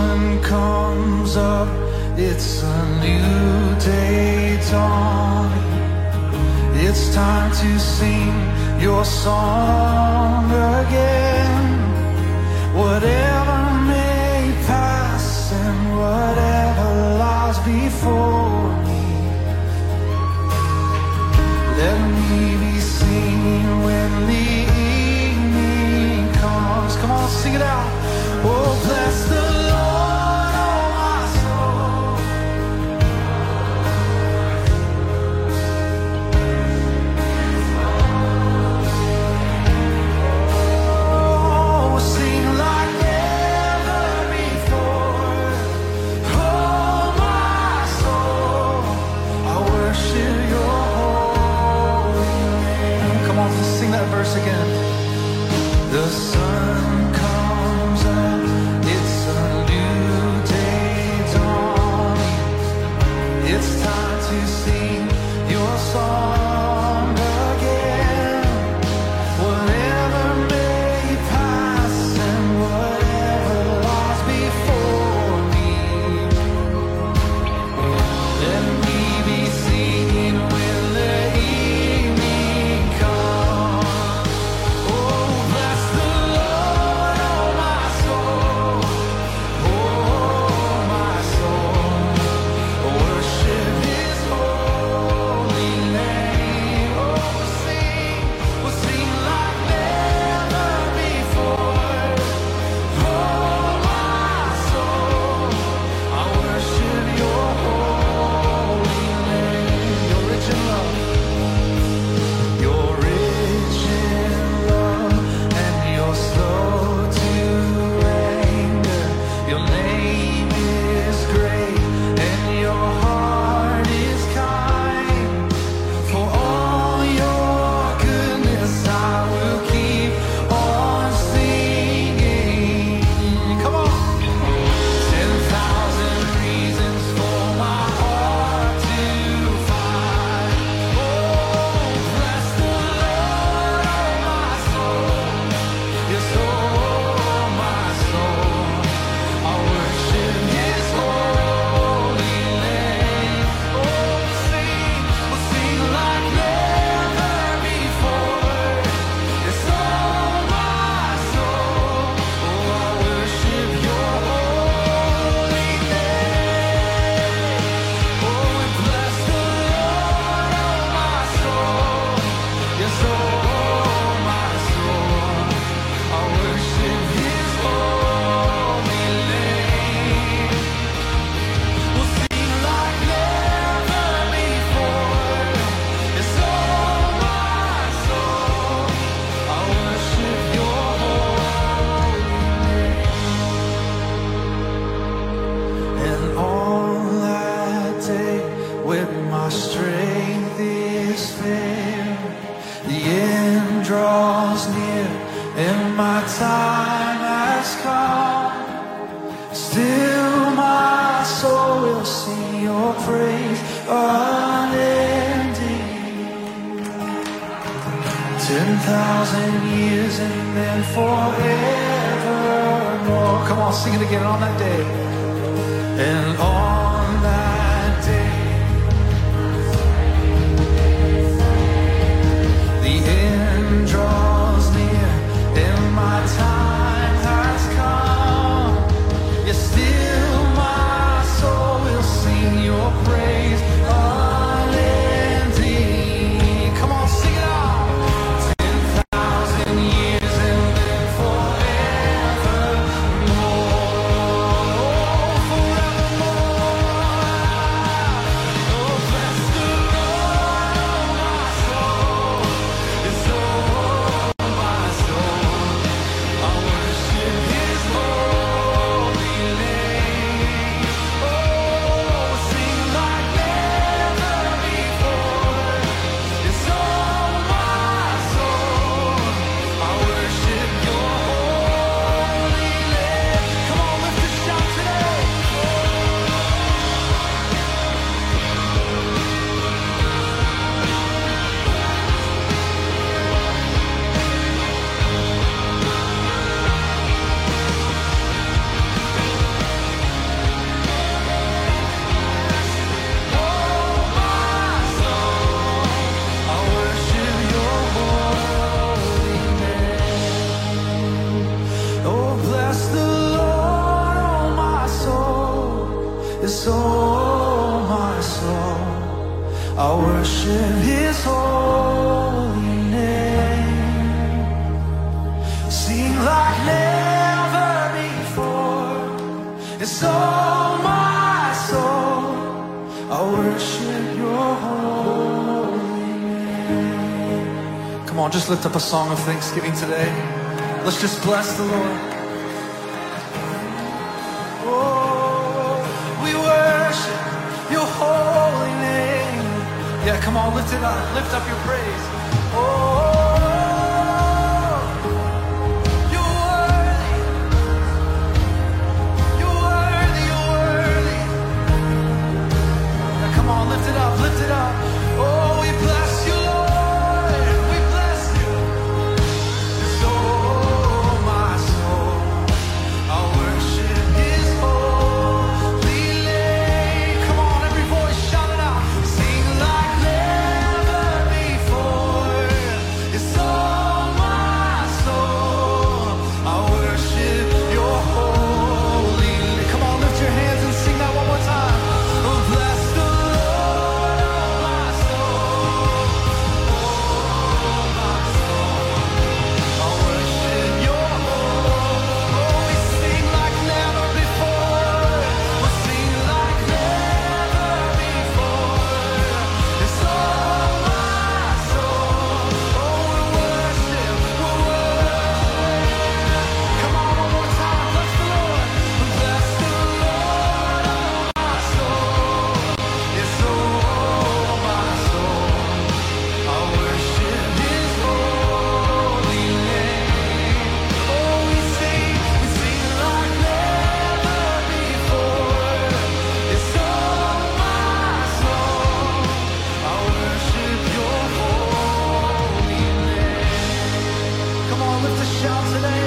sun comes up, it's a new day dawning. It's time to sing your song again. Whatever may pass and whatever lies before me, let me be singing when the evening comes. Come on, sing it out. Oh, bless the Lord, oh my soul. Oh, we'll sing like never before. Oh, my soul, I worship your holy name. Come on, let's sing that verse again. The sun comes up, it's a new day dawning. It's time to sing your song again. Whatever may pass and whatever lies before me, let me be singing when the evening comes. Oh, bless the Lord, oh my soul. Oh, my soul, worship His holy name. Oh, we'll sing like never before. Oh, my soul, I worship your holy name. You're rich in love. You're rich in love and you're slow to anger. Your name is great and your heart is kind. For all your goodness I will keep on singing. Come on. 10,000 reasons for my heart to find. Oh, bless the Lord, oh my soul. Yes, oh my soul, I worship His holy name. Oh, we'll sing like never before. Yes, oh my soul, oh I worship your holy name. Oh, we bless the Lord, oh my soul. Yes, oh my soul, I worship His holy name. We'll sing like never before. Yes, oh my soul, I worship your holy name. And on that day when my strength is failed, the end draws near and my time has come. Still my soul will sing your praise unending. 10,000 years and then forevermore. Come on, sing it again on that day. And on that day, the end draws near and my time has come. Yes, still my soul will sing your praise unending. Come on, sing it out. 10,000 years and then forevermore. Forevermore. Oh, bless the Lord, oh my soul. Yes, oh my soul, I worship His holy name. Sing like never before. It's all my soul. I worship Your holy name. Come on, just lift up a song of thanksgiving today. Let's just bless the Lord. Oh, we worship Your holy name. Yeah, come on, lift it up. Lift up your praise. Oh, You're worthy. You're worthy. You're worthy. Yeah, come on, lift it up. Lift it up. Oh, we bless You, Lord. We bless You. So my soul, I worship His holy name. Come on, every voice, shout it out. Sing like never before. It's all my soul. I worship Your holy name. Come on, lift your hands and sing that one more time. Oh, bless the Lord, oh my soul. Oh, my soul. I worship Your holy. Oh, we sing like never before. We sing like never before. It's all my soul. Oh, we worship. Come on, one more time. Bless the Lord. Bless the Lord, oh my soul. It's all my soul. I worship His holy name. Oh, we sing like never before. It's all my soul. I worship Your holy name. Come on, lift a shout today.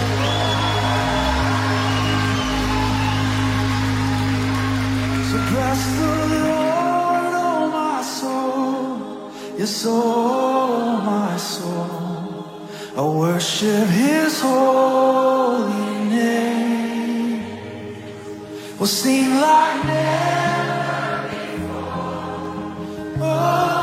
So bless the Lord, oh my soul. Yes, oh my soul. I worship His holy name. We'll sing like never before. Oh,